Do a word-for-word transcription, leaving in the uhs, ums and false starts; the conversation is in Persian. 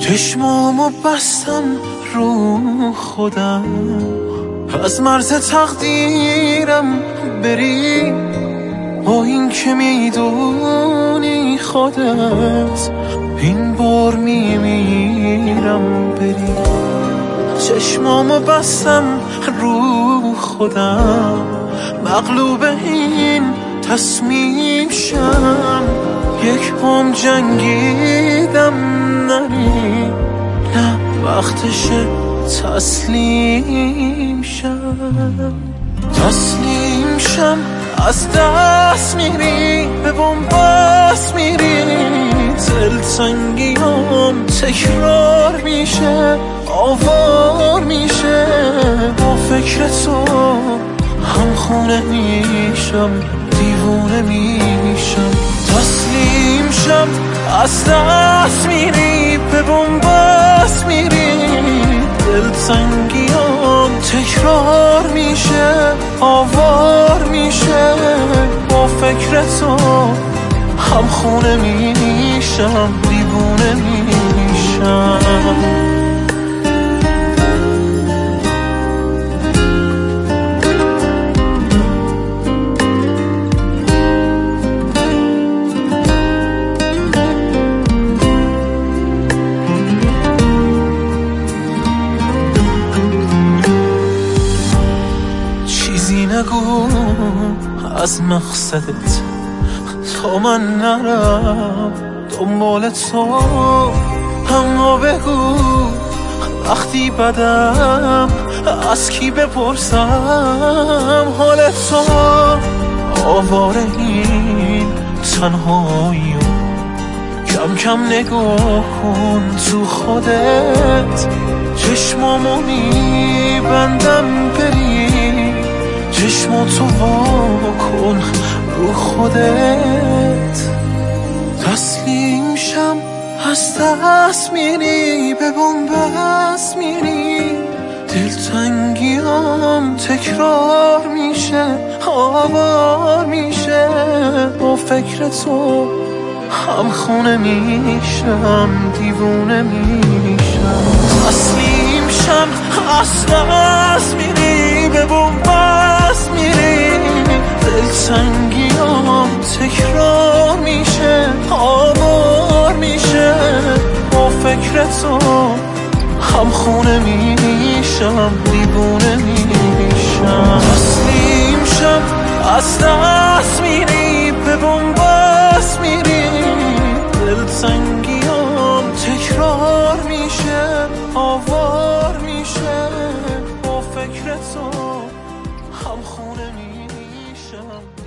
چشمامو بستم رو خودم، از مرز تقدیرم بری، با این که میدونی خودت این بار میمیرم بری. چشمامو بستم رو خودم، مغلوب این تصمیم شم، یک هم جنگیدم نری، نه وقتشه تسلیم شم. تسلیم شم از دست میری، به بنبست میری، دلتنگیام تکرار میشه، آوار میشه، با فکر تو هم خونه میشم، دیوونه میشم. تسلیم شم از دست میری، به بنبست میری، دلتنگیام تکرار میشه، آوار میشه، با فکر تو هم خونه میشم، دیوونه میشم. نگو از مقصدت تا من نرم دنبال تو، اما بگو وقتی بدم از کی بپرسم حال تو. آواره این تنهایی کم کم نگاه کن تو خودت، چشمامو میبندم بری، چشماتو وا کن رو خودت. تسلیم شم از دست میری، به بنبست میری، دلتنگیام تکرار میشه، آوار میشه، با فکر تو هم خونه میشم، دیوونه میشم. تسلیم شم از دست میری، به بنبست میری، دلتنگیام تکرار میشه، آوار میشه، با فکر تو هم خونه میشم، دیوونه میشم. تسلیم شم از دست میری، به بنبست میری، دلتنگیام تکرار میشه، آوار میشه، با فکر تو هم خونه میشم.